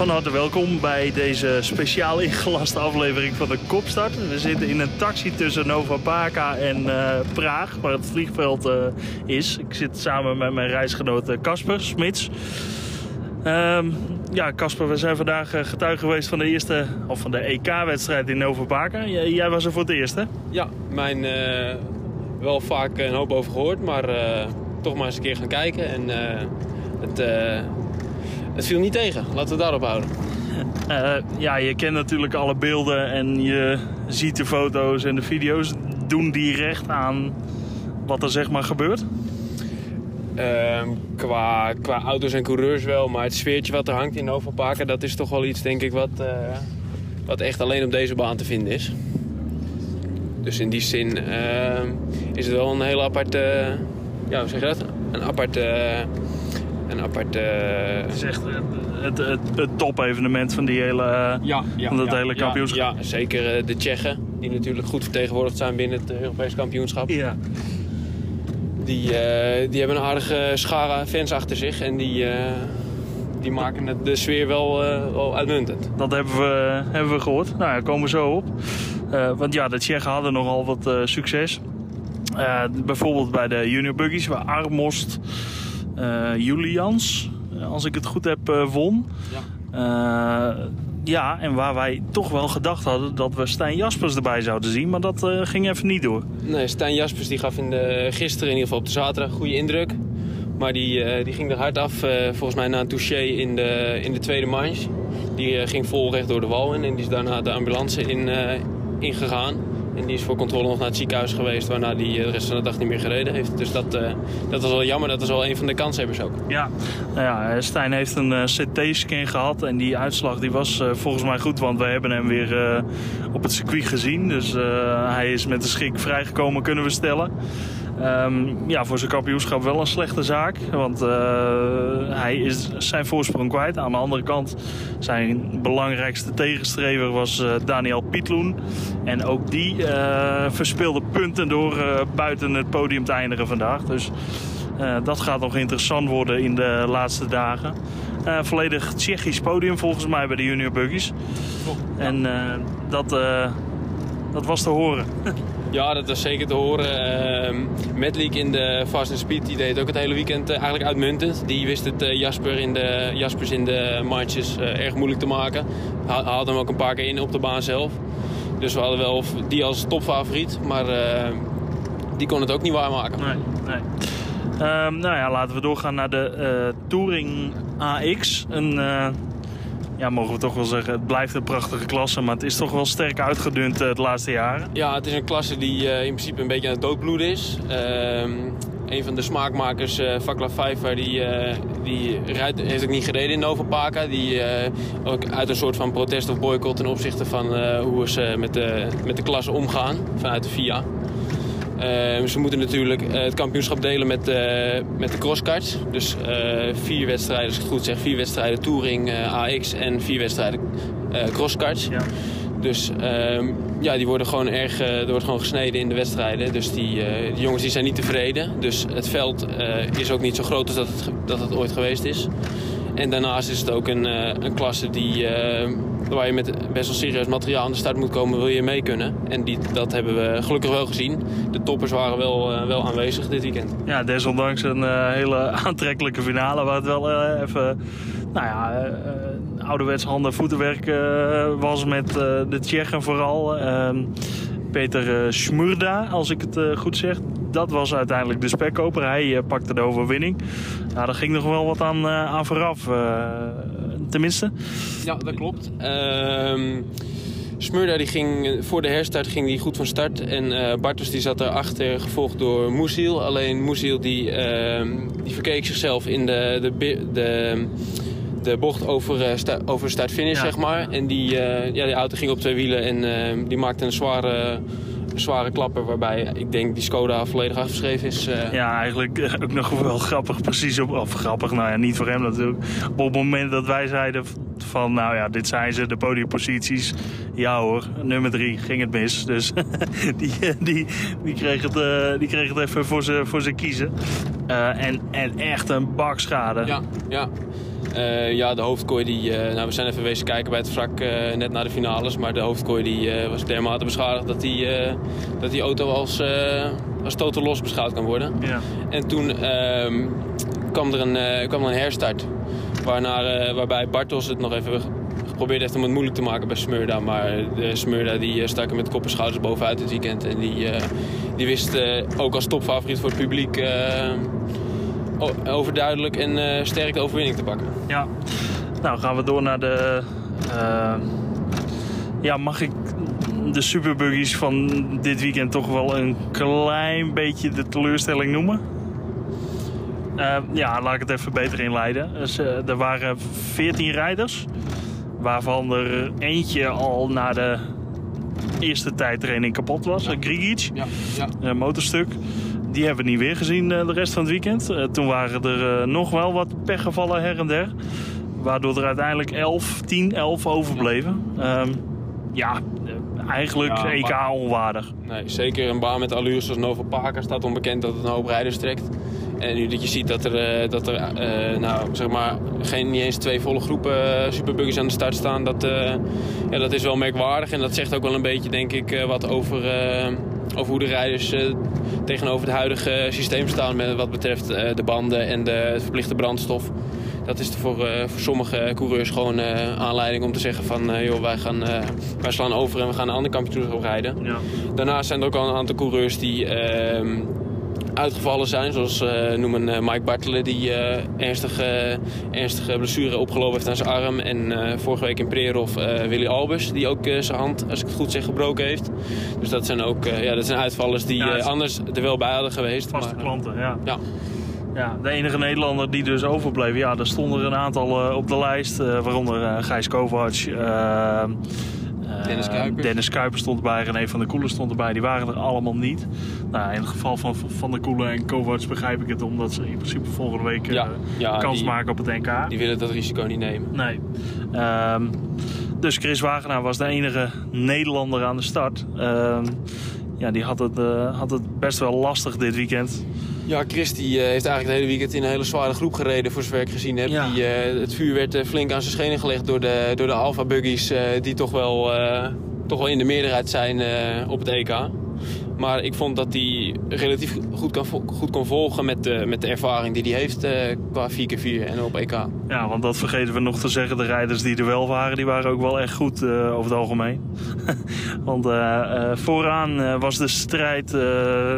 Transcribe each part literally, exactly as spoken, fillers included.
van harte welkom bij deze speciaal ingelaste aflevering van de Kopstart. We zitten in een taxi tussen Nova Parka en uh, Praag, waar het vliegveld uh, is. Ik zit samen met mijn reisgenoot Casper Smits. Um, ja, Casper, we zijn vandaag getuige geweest van de eerste, of van de E K-wedstrijd in Nova Parka. J jij was er voor het eerst, hè? Ja, mijn uh, wel vaak een hoop over gehoord, maar uh, toch maar eens een keer gaan kijken. En uh, het, uh, het viel niet tegen, laten we het daarop houden. Uh, ja, je kent natuurlijk alle beelden en je ziet de foto's en de video's. Doen die recht aan wat er zeg maar gebeurt? Uh, qua, qua auto's en coureurs wel, maar het sfeertje wat er hangt in Nova Parka, dat is toch wel iets, denk ik, wat, uh, wat echt alleen op deze baan te vinden is. Dus in die zin uh, is het wel een heel apart, uh, ja, hoe zeg je dat? Een apart, uh, een apart. Uh... Het is echt het, het, het top-evenement van die hele, uh, ja, ja, van dat ja, hele kampioenschap. Ja, ja, zeker uh, de Tsjechen, die natuurlijk goed vertegenwoordigd zijn binnen het Europees kampioenschap. Ja. Die, uh, die hebben een aardige schare fans achter zich en die, uh, die maken het, de sfeer wel, uh, wel uitmuntend. Dat hebben we, hebben we gehoord. Nou ja, komen we zo op. Uh, want ja, de Tsjechen hadden nogal wat uh, succes. Uh, bijvoorbeeld bij de junior buggies, waar Armbost uh, Julians, als ik het goed heb, uh, won. Ja. Uh, ja, en waar wij toch wel gedacht hadden dat we Stijn Jaspers erbij zouden zien, maar dat uh, ging even niet door. Nee, Stijn Jaspers die gaf in de, gisteren, in ieder geval op de zaterdag, een goede indruk. Maar die, uh, die ging er hard af, uh, volgens mij na een touché in de, in de tweede manche. Die uh, ging vol recht door de wal in en die is daarna de ambulance in, uh, ingegaan. En die is voor controle nog naar het ziekenhuis geweest, waarna die de rest van de dag niet meer gereden heeft. Dus dat, uh, dat was wel jammer, dat is wel een van de kanshebbers ook. Ja, nou ja, Stijn heeft een uh, C T-scan gehad en die uitslag die was uh, volgens mij goed, want we hebben hem weer uh, op het circuit gezien. Dus uh, hij is met de schik vrijgekomen, kunnen we stellen. Um, ja, voor zijn kampioenschap wel een slechte zaak, want uh, hij is zijn voorsprong kwijt. Aan de andere kant, zijn belangrijkste tegenstrever was uh, Daniel Pietloen. En ook die uh, verspeelde punten door uh, buiten het podium te eindigen vandaag. Dus uh, dat gaat nog interessant worden in de laatste dagen. Uh, volledig Tsjechisch podium volgens mij bij de junior buggies. En uh, dat, uh, dat was te horen. Ja, dat was zeker te horen. Uh, Medlik in de Fast and Speed die deed ook het hele weekend uh, eigenlijk uitmuntend. Die wist het uh, Jasper in de, Jaspers in de marches uh, erg moeilijk te maken. Hij haalde hem ook een paar keer in op de baan zelf. Dus we hadden wel die als topfavoriet, maar uh, die kon het ook niet waarmaken. Nee, nee. Um, nou ja, laten we doorgaan naar de uh, Touring A X. Een, uh, ja, mogen we toch wel zeggen, het blijft een prachtige klasse, maar het is toch wel sterk uitgedund uh, de laatste jaren. Ja, het is een klasse die uh, in principe een beetje aan het doodbloeden is. Uh, een van de smaakmakers, uh, Vaclav Vijver, die, uh, die rijdt, heeft ook niet gereden in Nova Parka. Die uh, ook uit een soort van protest of boycott ten opzichte van uh, hoe ze met de, met de klasse omgaan vanuit de F I A. Uh, ze moeten natuurlijk uh, het kampioenschap delen met, uh, met de crosskarts. Dus uh, vier wedstrijden, als ik het goed zeg, vier wedstrijden Touring uh, A X en vier wedstrijden uh, crosskarts. Ja. Dus uh, ja, die worden gewoon erg, uh, er wordt gewoon gesneden in de wedstrijden. Dus die, uh, die jongens die zijn niet tevreden. Dus het veld uh, is ook niet zo groot als dat het, dat het ooit geweest is. En daarnaast is het ook een, uh, een klasse die, uh, waar je met best wel serieus materiaal aan de start moet komen, wil je mee kunnen. En die, dat hebben we gelukkig wel gezien. De toppers waren wel, uh, wel aanwezig dit weekend. Ja, desondanks een uh, hele aantrekkelijke finale waar het wel uh, even, nou ja, uh, ouderwets handen- voetenwerk uh, was met uh, de Tsjechen vooral. Uh, Peter uh, Smurda, als ik het uh, goed zeg. Dat was uiteindelijk de spekkoper. Hij uh, pakte de overwinning. Nou, daar ging nog wel wat aan, uh, aan vooraf. Uh, tenminste. Ja, dat klopt. Uh, Smurda die ging, voor de herstart ging die goed van start. En uh, Bartos die zat erachter, gevolgd door Musil. Alleen Musil die, uh, die verkeek zichzelf in de... de, de de bocht over, uh, sta over start-finish, ja. zeg maar. En die, uh, ja, die auto ging op twee wielen en uh, die maakte een zware, zware klapper, waarbij ik denk die Skoda volledig afgeschreven is. Uh... Ja, eigenlijk ook nog wel grappig, precies op, of grappig, nou ja, niet voor hem natuurlijk. Op het moment dat wij zeiden van, nou ja, dit zijn ze, de podiumposities. Ja hoor, nummer drie ging het mis. Dus die, die, die, kreeg het, uh, die kreeg het even voor zijn voor kiezen. Uh, en, en echt een bak schade. Ja, ja. Uh, ja, de hoofdkooi, die, uh, nou, we zijn even wezen kijken bij het wrak uh, net na de finales. Maar de hoofdkooi die, uh, was dermate beschadigd dat die, uh, dat die auto als, uh, als totaal los beschouwd kan worden. Ja. En toen uh, kwam er een, uh, kwam er een herstart. Waarna, uh, waarbij Bartels het nog even geprobeerd heeft om het moeilijk te maken bij Smurda. Maar de Smurda die uh, stak er met kop en schouders bovenuit dit weekend. En die, uh, die wist uh, ook als topfavoriet voor het publiek uh, overduidelijk en uh, sterk de overwinning te pakken. Ja, nou gaan we door naar de... Uh, ja, mag ik de superbuggies van dit weekend toch wel een klein beetje de teleurstelling noemen? Uh, ja, laat ik het even beter inleiden. Dus, uh, er waren veertien rijders, waarvan er eentje al na de eerste tijdtraining kapot was. Ja. Grigic, ja, ja. Een motorstuk. Die hebben we niet weer gezien uh, de rest van het weekend. Uh, toen waren er uh, nog wel wat pechgevallen her en der. Waardoor er uiteindelijk elf, tien, elf overbleven. Ja, um, ja eigenlijk ja, E K onwaardig. Nee, zeker een baan met allures zoals Nova Parka staat onbekend dat het een hoop rijders trekt. En nu dat je ziet dat er, uh, dat er uh, nou, zeg maar, geen, niet eens twee volle groepen uh, superbuggies aan de start staan, dat, uh, ja, dat is wel merkwaardig. En dat zegt ook wel een beetje, denk ik, uh, wat over, uh, over hoe de rijders uh, tegenover het huidige systeem staan met wat betreft uh, de banden en de verplichte brandstof. Dat is voor, uh, voor sommige coureurs gewoon uh, aanleiding om te zeggen van uh, joh, wij, gaan, uh, wij slaan over en we gaan een ander kampioenschap rijden. Ja. Daarnaast zijn er ook al een aantal coureurs die uh, uitgevallen zijn. Zoals uh, noemen uh, Mike Bartelen die uh, ernstige, uh, ernstige blessure opgelopen heeft aan zijn arm. En uh, vorige week in Prerov uh, Willy Albers die ook uh, zijn hand, als ik het goed zeg, gebroken heeft. Dus dat zijn ook uh, ja, dat zijn uitvallers die ja, uh, anders er wel bij hadden geweest. Vaste maar, klanten, ja. ja. Ja, de enige Nederlander die dus overbleef, ja, er stonden er een aantal uh, op de lijst. Uh, waaronder uh, Gijs Kovac, uh, uh, Dennis Kuipers. Dennis Kuipers stond erbij, René van der Koelen stond erbij. Die waren er allemaal niet. Nou, in het geval van Van der Koelen en Kovac begrijp ik het, omdat ze in principe volgende week uh, ja, ja, kans die, maken op het N K. Die willen dat risico niet nemen. Nee. Um, dus Chris Wagenaar was de enige Nederlander aan de start. Um, ja, die had het, uh, had het best wel lastig dit weekend. Ja, Chris die, uh, heeft eigenlijk het hele weekend in een hele zware groep gereden, voor zover ik gezien heb. Ja. Die, uh, het vuur werd uh, flink aan zijn schenen gelegd door de, door de Alfa Buggies, uh, die toch wel, uh, toch wel in de meerderheid zijn uh, op het E K. Maar ik vond dat hij relatief goed, kan, goed kon volgen met de, met de ervaring die hij heeft uh, qua vier keer vier en op E K. Ja, want dat vergeten we nog te zeggen. De rijders die er wel waren, die waren ook wel echt goed uh, over het algemeen. Want uh, uh, vooraan uh, was de strijd... Uh,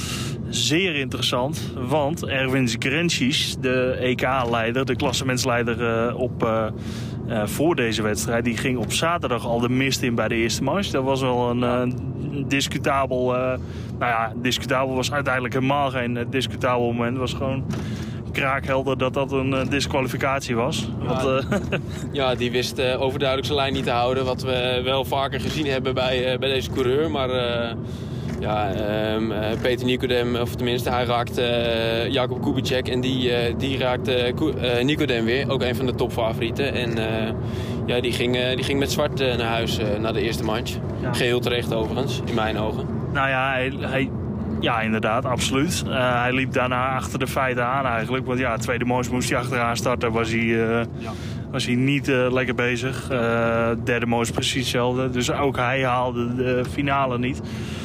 zeer interessant, want Erwin Grenčić, de E K-leider, de klassementsleider uh, op, uh, uh, voor deze wedstrijd, die ging op zaterdag al de mist in bij de eerste manche. Dat was wel een uh, discutabel, uh, nou ja, discutabel was uiteindelijk helemaal geen uh, discutabel moment. Het was gewoon kraakhelder dat dat een uh, disqualificatie was. Ja, Want, uh, ja, die wist uh, overduidelijk zijn lijn niet te houden, wat we wel vaker gezien hebben bij, uh, bij deze coureur, maar... Uh, Ja, um, uh, Peter Nicodem, of tenminste hij raakte uh, Jakub Kubicek en die, uh, die raakte uh, Nicodem weer, ook een van de topfavorieten. En uh, ja, die ging, uh, die ging met zwart uh, naar huis uh, na de eerste manche. Ja. Geheel terecht overigens, in mijn ogen. Nou ja, hij, hij, ja inderdaad, absoluut. Uh, hij liep daarna achter de feiten aan eigenlijk. Want ja, tweede manche moest hij achteraan starten, was hij... Uh, ja. Was hij niet uh, lekker bezig. Uh, derde manche precies hetzelfde. Dus ook hij haalde de finale niet.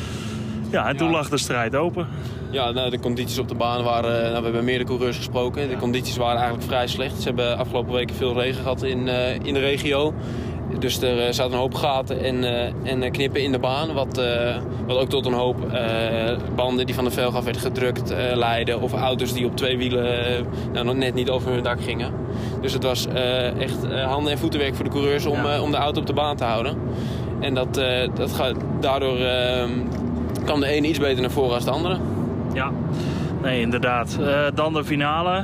Ja, en toen ja. lag de strijd open. Ja, nou, de condities op de baan waren... Nou, we hebben meerdere coureurs gesproken. De ja. condities waren eigenlijk vrij slecht. Ze hebben afgelopen weken veel regen gehad in, uh, in de regio. Dus er uh, zaten een hoop gaten en, uh, en knippen in de baan. Wat, uh, wat ook tot een hoop uh, banden die van de velg af werden gedrukt uh, leidden. Of auto's die op twee wielen uh, nou, nog net niet over hun dak gingen. Dus het was uh, echt uh, handen- en voetenwerk voor de coureurs om, ja. uh, om de auto op de baan te houden. En dat, uh, dat gaat daardoor... Uh, kwam de ene iets beter naar voren als de andere. Ja, nee, inderdaad. Uh, dan de finale.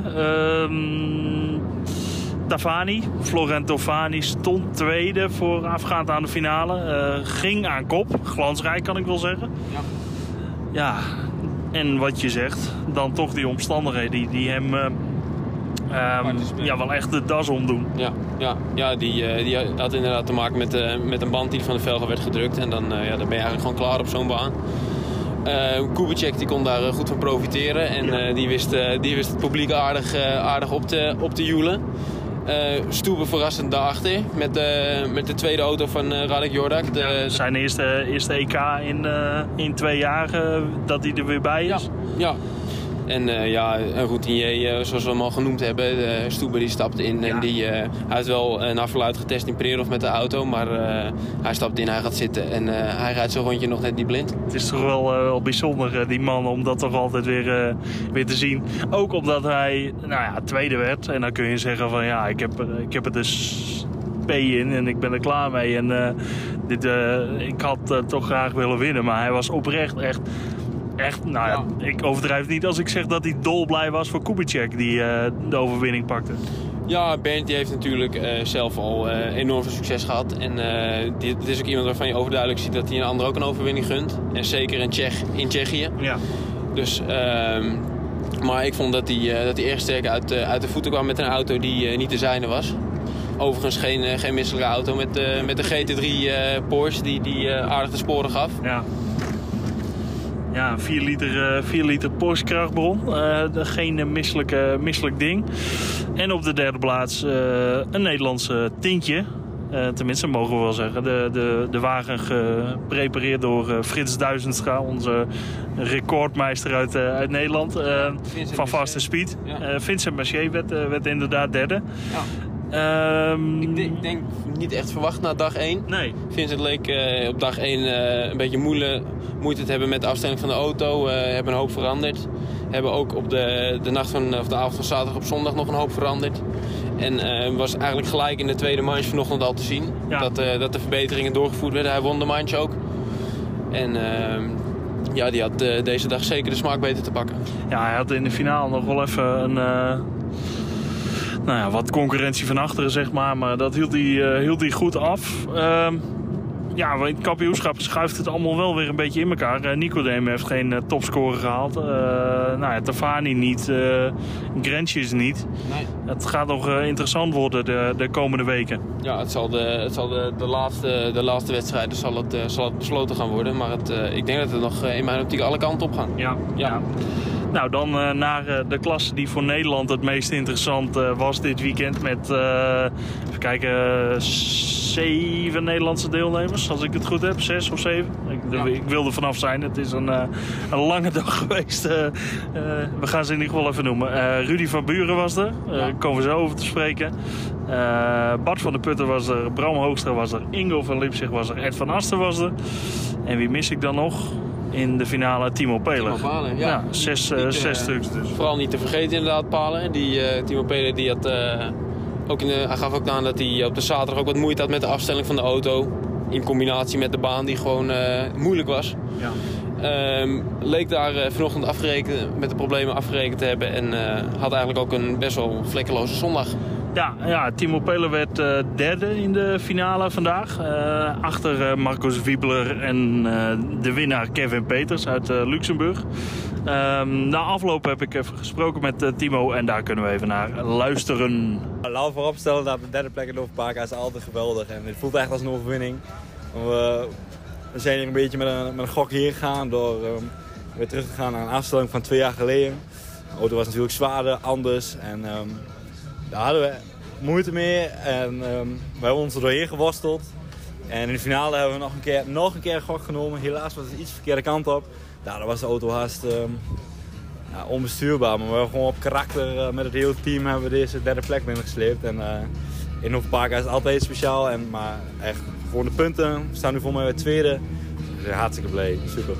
Uh, Tafani, Florent Tofani stond tweede voorafgaand aan de finale. Uh, ging aan kop, glansrijk kan ik wel zeggen. Ja. Ja, en wat je zegt, dan toch die omstandigheden die, die hem... Uh, Um, ja, wel echt de das omdoen. Ja, ja, ja die, uh, die had inderdaad te maken met, uh, met een band die van de velgen werd gedrukt. En dan, uh, ja, dan ben je eigenlijk gewoon klaar op zo'n baan. Uh, Kubicek die kon daar uh, goed van profiteren. En uh, die, wist, uh, die wist het publiek aardig, uh, aardig op te, op te joelen. Uh, Stoebe verrassend daarachter met, uh, met de tweede auto van uh, Radek Jordak. De, ja, zijn eerste, eerste E K in, uh, in twee jaar uh, dat hij er weer bij is. Ja, ja. En uh, ja, een routinier, uh, zoals we hem al genoemd hebben, uh, Stoebe die stapt in. Ja. En die, uh, hij heeft wel een afgeluid getest in Prerov met de auto, maar uh, hij stapt in, hij gaat zitten en uh, hij rijdt zo'n rondje nog net niet blind. Het is toch wel, uh, wel bijzonder, uh, die man, om dat toch altijd weer, uh, weer te zien. Ook omdat hij nou ja, tweede werd en dan kun je zeggen van ja, ik heb, uh, ik heb er dus P in en ik ben er klaar mee. En uh, dit, uh, ik had uh, toch graag willen winnen, maar hij was oprecht echt... Echt, nou ja, ja, ik overdrijf niet als ik zeg dat hij dolblij was voor Kubicek die uh, de overwinning pakte. Ja, Bernd die heeft natuurlijk uh, zelf al uh, enorm veel succes gehad. En uh, dit is ook iemand waarvan je overduidelijk ziet dat hij een ander ook een overwinning gunt. En zeker in, Tsjech, in Tsjechië. Ja. Dus, uh, maar ik vond dat hij, uh, dat hij erg sterk uit, uh, uit de voeten kwam met een auto die uh, niet de zijne was. Overigens geen, uh, geen misselijke auto met, uh, met de G T drie uh, Porsche die, die uh, aardig de sporen gaf. Ja. Ja, vier liter, vier liter Porsche krachtbron. Uh, geen uh, misselijk, misselijk ding. En op de derde plaats uh, een Nederlandse tintje. Uh, tenminste, mogen we wel zeggen. De, de, de wagen geprepareerd door uh, Frits Duizendstra, onze recordmeister uit, uh, uit Nederland. Uh, van Fast and Speed. Ja. Uh, Vincent Mercier werd, uh, werd inderdaad derde. Ja. Um, ik, denk, ik denk niet echt verwacht na dag één. Nee. Vincent leek uh, op dag één uh, een beetje moeilijk, moeite te hebben met de afstelling van de auto. Uh, hebben een hoop veranderd. Hebben ook op de, de, nacht van, of de avond van zaterdag op zondag nog een hoop veranderd. En uh, was eigenlijk gelijk in de tweede manche vanochtend al te zien. Ja. Dat, uh, dat de verbeteringen doorgevoerd werden. Hij won de manche ook. En... Uh, ja, die had uh, deze dag zeker de smaak beter te pakken. Ja, hij had in de finale nog wel even een... Uh... Nou ja, wat concurrentie van achteren, zeg maar. Maar dat hield hij, uh, hield hij goed af. Uh, ja, in het kampioenschap schuift het allemaal wel weer een beetje in elkaar. Uh, Nicodeme heeft geen uh, topscorer gehaald. Uh, nou ja, Tafani niet. Uh, Grensjes niet. Nee. Het gaat nog uh, interessant worden de, de komende weken. Ja, het zal de, het zal de, de, laatste, de laatste wedstrijden zal het, uh, zal het besloten gaan worden. Maar het, uh, ik denk dat het nog uh, in mijn optiek alle kanten op gaat. Ja, ja. ja. Nou, dan uh, naar uh, de klasse die voor Nederland het meest interessant uh, was dit weekend. Met, uh, even kijken, uh, zeven Nederlandse deelnemers, als ik het goed heb. Zes of zeven. Ik, ja. ik wil er vanaf zijn. Het is een, uh, een lange dag geweest. Uh, uh, we gaan ze in ieder geval even noemen. Uh, Rudy van Buren was er. Daar uh, ja. komen we zo over te spreken. Uh, Bart van der Putten was er. Bram Hoogstra was er. Ingo van Lipzig was er. Ed van Asten was er. En wie mis ik dan nog? In de finale Timo Peler. Timo Palen, ja. ja zes niet, uh, uh, zes stuks dus. Vooral niet te vergeten inderdaad Palen. Die, uh, Timo Peler die had, uh, ook in de, hij gaf ook aan dat hij op de zaterdag ook wat moeite had met de afstelling van de auto. In combinatie met de baan die gewoon uh, moeilijk was. Ja. Um, leek daar uh, vanochtend afgerekend, met de problemen afgerekend te hebben. En uh, had eigenlijk ook een best wel vlekkeloze zondag. Ja, ja, Timo Peler werd uh, derde in de finale vandaag. Uh, achter uh, Marcus Wiebler en uh, de winnaar Kevin Peters uit uh, Luxemburg. Um, na afloop heb ik even gesproken met uh, Timo en daar kunnen we even naar luisteren. Laten we vooropstellen dat de derde plek in Overpaka is altijd geweldig. En het voelt echt als een overwinning. We, we zijn hier een beetje met een, met een gok hier gegaan door um, weer terug te gaan naar een afstelling van twee jaar geleden. De auto was natuurlijk zwaarder, anders en... Um, Daar hadden we moeite mee en um, we hebben ons er doorheen geworsteld. En in de finale hebben we nog een keer, nog een keer een gok genomen. Helaas was het iets de verkeerde kant op. Daar was de auto haast um, ja, onbestuurbaar. Maar we hebben gewoon op karakter uh, met het hele team hebben we deze derde plek binnengesleept. En uh, in Overpaka is het altijd speciaal. En, maar echt gewoon de punten. We staan nu voor mij weer tweede. Dus hartstikke blij. Super.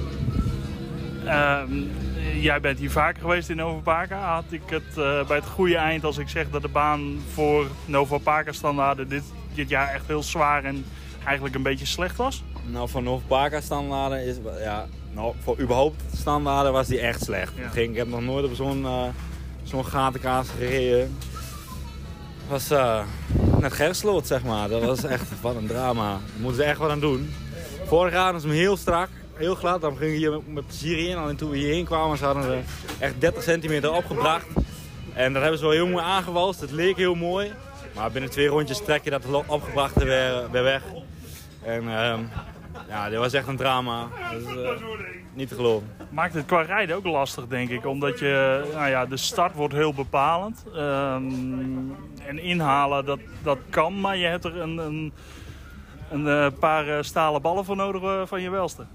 Um... Jij bent hier vaker geweest in Overpaka. Had ik het uh, bij het goede eind als ik zeg dat de baan voor Overpaka standaarden dit, dit jaar echt heel zwaar en eigenlijk een beetje slecht was? Nou, voor Overpaka standaarden is, ja, nou, voor überhaupt standaarden was die echt slecht. Ja. Ging, ik heb nog nooit op zo'n uh, zo'n gatenkaas gereden. Het was uh, net Gersloot, zeg maar. Dat was echt wat een drama. Daar moeten ze echt wat aan doen. Vorig jaar was hem heel strak. Heel glad, dan ging je hier met, met plezier in. En toen we hierheen kwamen, ze hadden we echt dertig centimeter opgebracht. En dat hebben ze wel heel mooi aangewalst. Het leek heel mooi. Maar binnen twee rondjes trek je dat opgebrachte weer, weer weg. En um, Ja, dit was echt een drama. Dus, uh, niet te geloven. Maakt het qua rijden ook lastig, denk ik. Omdat je, nou ja, de start wordt heel bepalend. Um, en inhalen, dat, dat kan. Maar je hebt er een, een, een, een paar stalen ballen voor nodig uh, van je welste.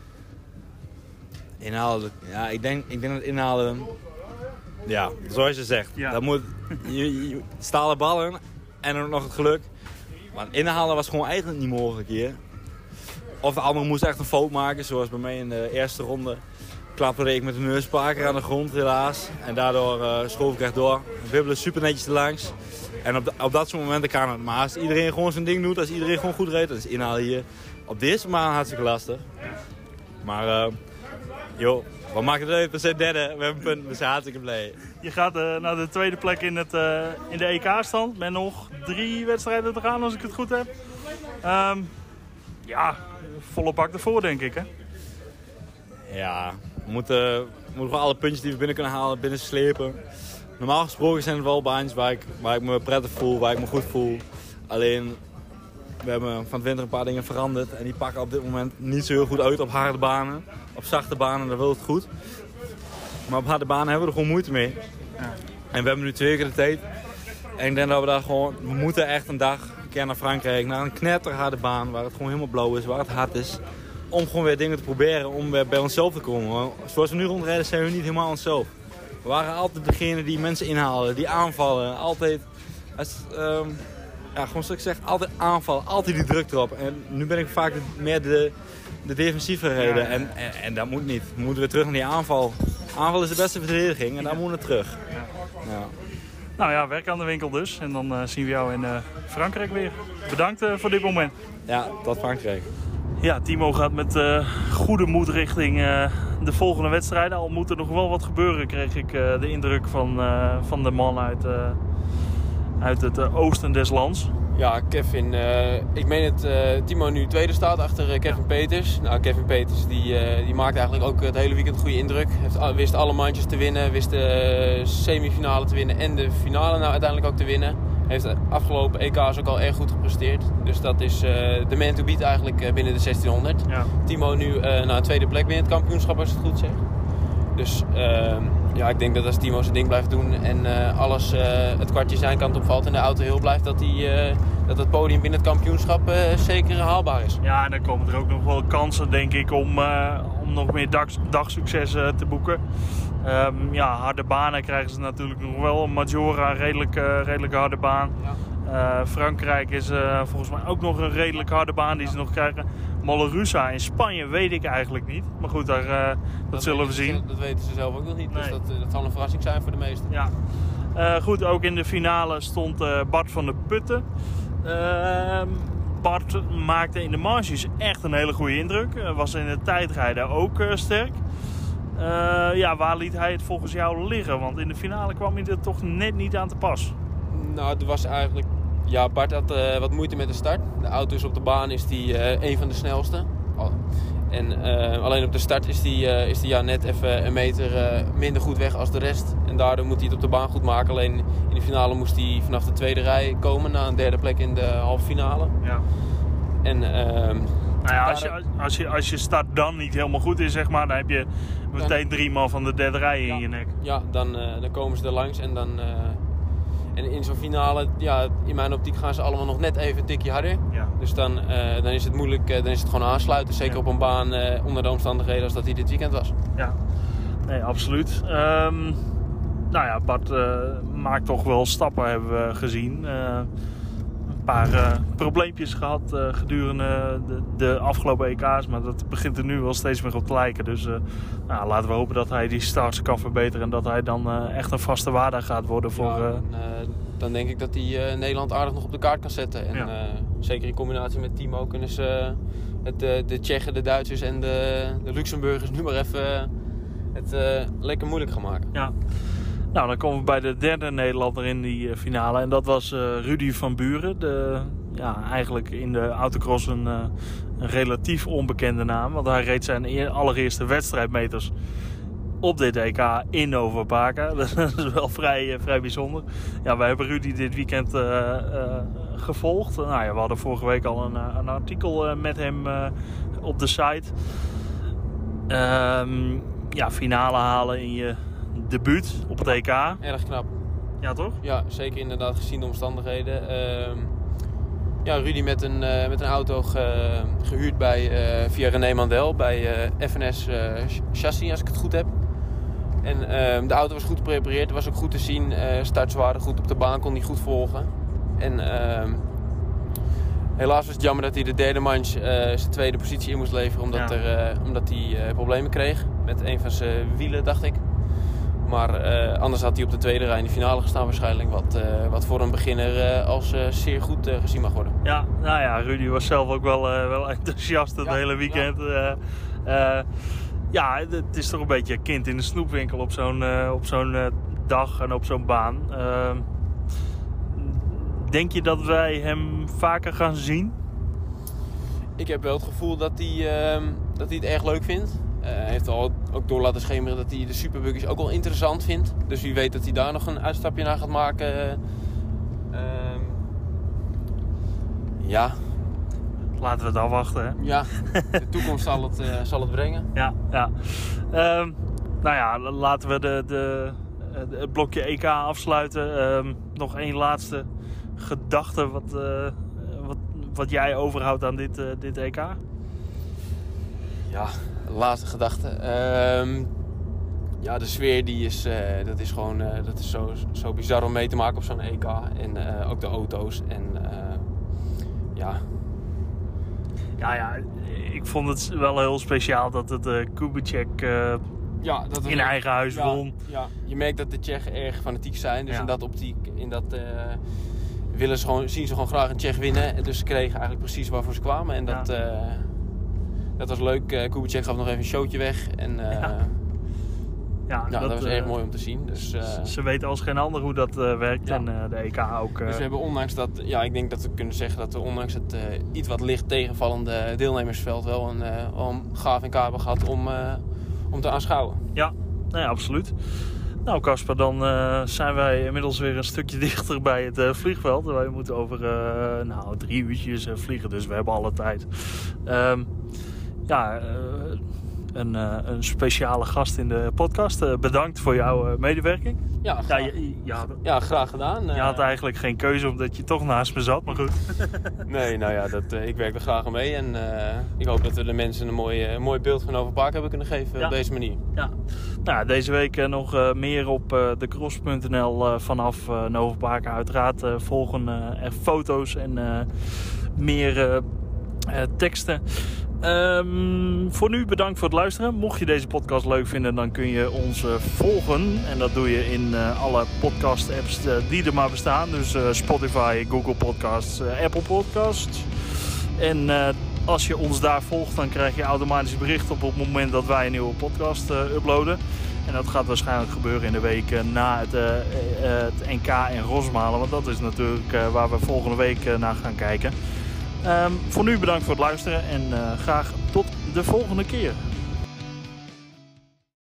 Inhalen, ja, ik denk, ik denk dat inhalen... Ja, zoals je zegt. Ja. Dat moet je, je, stalen ballen en ook nog het geluk. Maar inhalen was gewoon eigenlijk niet mogelijk hier. Of de andere moest echt een fout maken, zoals bij mij in de eerste ronde. Klapperde ik met de neuspaker aan de grond helaas. En daardoor uh, schoof ik echt door. Wibbelen super netjes erlangs. En op, de, op dat soort momenten kan het. Maar als iedereen gewoon zijn ding doet, als iedereen gewoon goed reed, dan is inhalen hier op deze baan hartstikke lastig. Maar uh, joh, wat maakt het uit? We zijn derde, we hebben een punt, we zijn hartstikke blij. Je gaat uh, naar de tweede plek in, het, uh, in de E K-stand. Met nog drie wedstrijden te gaan, als ik het goed heb. Um, ja, volle bak ervoor, denk ik, hè? Ja, we moeten, we moeten gewoon alle puntjes die we binnen kunnen halen, binnen slepen. Normaal gesproken zijn het wel baantjes waar ik, waar ik me prettig voel, waar ik me goed voel. Alleen, we hebben van het winter een paar dingen veranderd. En die pakken op dit moment niet zo heel goed uit op harde banen. Op zachte banen, dan wil het goed. Maar op harde banen hebben we er gewoon moeite mee. Ja. En we hebben nu twee keer de tijd. En ik denk dat we daar gewoon, we moeten echt een dag een keer naar Frankrijk. Naar een knetterharde baan, waar het gewoon helemaal blauw is, waar het hard is. Om gewoon weer dingen te proberen, om weer bij onszelf te komen. Want zoals we nu rondrijden zijn we niet helemaal onszelf. We waren altijd degene die mensen inhalen, die aanvallen. Altijd, als, um, ja, gewoon zoals ik zeg, altijd aanvallen, altijd die druk erop. En nu ben ik vaak meer de, de defensieve rijder. Ja, ja. En, en, en dat moet niet. We moeten weer terug naar die aanval. Aanval is de beste verdediging en daar moeten we terug. Ja. Ja. Nou ja, werk aan de winkel dus. En dan uh, zien we jou in uh, Frankrijk weer. Bedankt uh, voor dit moment. Ja, tot Frankrijk. Ja, Timo gaat met uh, goede moed richting uh, de volgende wedstrijden. Al moet er nog wel wat gebeuren, kreeg ik uh, de indruk van, uh, van de man uit, uh, uit het uh, oosten des lands. Ja, Kevin, uh, ik meen het, uh, Timo nu tweede staat achter uh, Kevin Peters. Nou, Kevin Peters die, uh, die maakte eigenlijk ook het hele weekend een goede indruk. Heeft, wist alle mandjes te winnen, wist de uh, semifinale te winnen en de finale nou uiteindelijk ook te winnen. Heeft de afgelopen E K's ook al erg goed gepresteerd. Dus dat is uh, de man to beat eigenlijk uh, binnen de zestienhonderd. Ja. Timo nu uh, naar een tweede plek binnen het kampioenschap, als ik het goed zeg. Dus uh, ja, ik denk dat als Timo zijn ding blijft doen en uh, alles uh, het kwartje zijn kant opvalt en de auto heel blijft, dat, die, uh, dat het podium binnen het kampioenschap uh, zeker haalbaar is. Ja, en dan komen er ook nog wel kansen, denk ik, om, uh, om nog meer dag, dagsuccessen te boeken. Um, ja, harde banen krijgen ze natuurlijk nog wel. Majora, redelijk, uh, redelijk harde baan. Ja. Uh, Frankrijk is uh, volgens mij ook nog een redelijk harde baan die ze nog krijgen. Mollerussa in Spanje weet ik eigenlijk niet. Maar goed, daar, uh, dat, dat zullen we zien. Ze, dat weten ze zelf ook nog niet. Nee. Dus dat, dat zal een verrassing zijn voor de meesten. Ja. Uh, goed, ook in de finale stond uh, Bart van der Putten. Uh, Bart maakte in de marges echt een hele goede indruk. Uh, was in het tijdrijden ook uh, sterk. Uh, ja, waar liet hij het volgens jou liggen? Want in de finale kwam hij er toch net niet aan te pas. Nou, het was eigenlijk... Ja, Bart had uh, wat moeite met de start. De auto's op de baan is die uh, een van de snelste. Oh. En uh, alleen op de start is die, uh, is die ja, net even een meter uh, minder goed weg als de rest. En daardoor moet hij het op de baan goed maken. Alleen in de finale moest hij vanaf de tweede rij komen naar een derde plek in de halve finale. Ja. En... Uh, Nou ja, als, je, als, je, als je start dan niet helemaal goed is, zeg maar, dan heb je meteen drie man van de derde rij in ja, je nek. Ja, dan, uh, dan komen ze er langs en dan... Uh, en in zo'n finale, ja, in mijn optiek gaan ze allemaal nog net even een tikje harder. Ja. Dus dan, uh, dan is het moeilijk, uh, dan is het gewoon aansluiten. Zeker ja. op een baan uh, onder de omstandigheden als dat hij dit weekend was. Ja, nee, absoluut. Um, nou ja, Bart uh, maakt toch wel stappen, hebben we gezien. Uh, Een paar uh, probleempjes gehad uh, gedurende de, de afgelopen E K's, maar dat begint er nu wel steeds meer op te lijken. Dus uh, nou, laten we hopen dat hij die starts kan verbeteren en dat hij dan uh, echt een vaste waarde gaat worden voor... Ja, dan, uh, dan denk ik dat hij uh, Nederland aardig nog op de kaart kan zetten. En ja. uh, zeker in combinatie met Timo kunnen ze het, uh, de Tsjechen, de Duitsers en de, de Luxemburgers nu maar even uh, het uh, lekker moeilijk gaan maken. Ja. Nou, dan komen we bij de derde Nederlander in die uh, finale. En dat was uh, Rudy van Buren. De, ja, eigenlijk in de autocross een, uh, een relatief onbekende naam. Want hij reed zijn eer, allereerste wedstrijdmeters op dit E K in Nova Parka. Dat is wel vrij, uh, vrij bijzonder. Ja, wij hebben Rudy dit weekend uh, uh, gevolgd. Nou ja, we hadden vorige week al een, een artikel uh, met hem uh, op de site. Um, ja, finale halen in je debuut op het E K. Erg knap. Ja, toch? Ja, zeker inderdaad gezien de omstandigheden. Uh, ja, Rudy met een, uh, met een auto ge, gehuurd bij, uh, via René Mandel bij uh, F N S uh, Chassis, als ik het goed heb. En uh, de auto was goed geprepareerd, was ook goed te zien. Uh, starts waren goed op de baan, kon hij goed volgen. En uh, helaas was het jammer dat hij de derde manche uh, zijn tweede positie in moest leveren. Omdat, ja. er, uh, omdat hij uh, problemen kreeg met een van zijn wielen, dacht ik. Maar uh, anders had hij op de tweede rij in de finale gestaan waarschijnlijk. Wat, uh, wat voor een beginner uh, als uh, zeer goed uh, gezien mag worden. Ja, nou ja, Rudy was zelf ook wel, uh, wel enthousiast het ja, hele weekend. Ja. Uh, uh, ja, het is toch een beetje kind in de snoepwinkel op zo'n, uh, op zo'n uh, dag en op zo'n baan. Uh, denk je dat wij hem vaker gaan zien? Ik heb wel het gevoel dat hij, uh, dat hij het erg leuk vindt. Hij uh, heeft al ook door laten schemeren dat hij de superbuggies ook wel interessant vindt. Dus wie weet dat hij daar nog een uitstapje naar gaat maken. Uh, ja. Laten we het afwachten, hè? Ja, de toekomst zal het, uh, zal het brengen. Ja, ja. Uh, nou ja, laten we de, de, de, het blokje E K afsluiten. Uh, nog één laatste gedachte wat, uh, wat, wat jij overhoudt aan dit, uh, dit E K? Ja, laatste gedachte. Uh, ja, de sfeer die is, uh, dat is gewoon uh, dat is zo, zo bizar om mee te maken op zo'n E K. En uh, ook de auto's. En uh, ja... Ja, ja, ik vond het wel heel speciaal dat het uh, Kubicek uh, ja, dat in echt, eigen huis ja, won. Ja, je merkt dat de Tsjechen erg fanatiek zijn. Dus ja. in dat optiek, in dat uh, willen ze gewoon, zien ze gewoon graag een Tsjech winnen. Dus ze kregen eigenlijk precies waarvoor ze kwamen. En dat, ja. uh, dat was leuk. Uh, Kubicek gaf nog even een showtje weg. En uh, ja. Ja, nou, dat, dat was uh, erg mooi om te zien. Dus, uh, ze weten als geen ander hoe dat uh, werkt. Ja. En uh, de E K ook. Uh... Dus we hebben ondanks dat, ja, ik denk dat we kunnen zeggen dat we ondanks het uh, iets wat licht tegenvallende deelnemersveld wel een, uh, wel een gaaf E K hebben gehad om, uh, om te aanschouwen. Ja, nou ja, absoluut. Nou Casper, dan uh, zijn wij inmiddels weer een stukje dichter bij het uh, vliegveld. Wij moeten over uh, nou, drie uurtjes uh, vliegen, dus we hebben alle tijd. Uh, ja... Uh, Een, uh, een speciale gast in de podcast. Uh, bedankt voor jouw uh, medewerking. Ja, graag, ja, je, je had, ja, graag gedaan. Je had eigenlijk geen keuze omdat je toch naast me zat, maar goed. Nee, nou ja, dat, uh, ik werk er graag aan mee. En uh, ik hoop dat we de mensen een mooi, uh, mooi beeld van Nova Parka hebben kunnen geven ja. op deze manier. Ja. Nou, deze week uh, nog uh, meer op uh, de cross punt n l uh, vanaf uh, Nova Parka. Uiteraard uh, volgen uh, er foto's en uh, meer uh, uh, teksten. Um, voor nu bedankt voor het luisteren. Mocht je deze podcast leuk vinden, dan kun je ons uh, volgen. En dat doe je in uh, alle podcast apps uh, die er maar bestaan. Dus uh, Spotify, Google Podcasts, uh, Apple Podcasts. En uh, als je ons daar volgt, dan krijg je automatisch bericht op het moment dat wij een nieuwe podcast uh, uploaden. En dat gaat waarschijnlijk gebeuren in de week uh, na het, uh, uh, het N K in Rosmalen. Want dat is natuurlijk uh, waar we volgende week uh, naar gaan kijken. Um, voor nu bedankt voor het luisteren en uh, graag tot de volgende keer.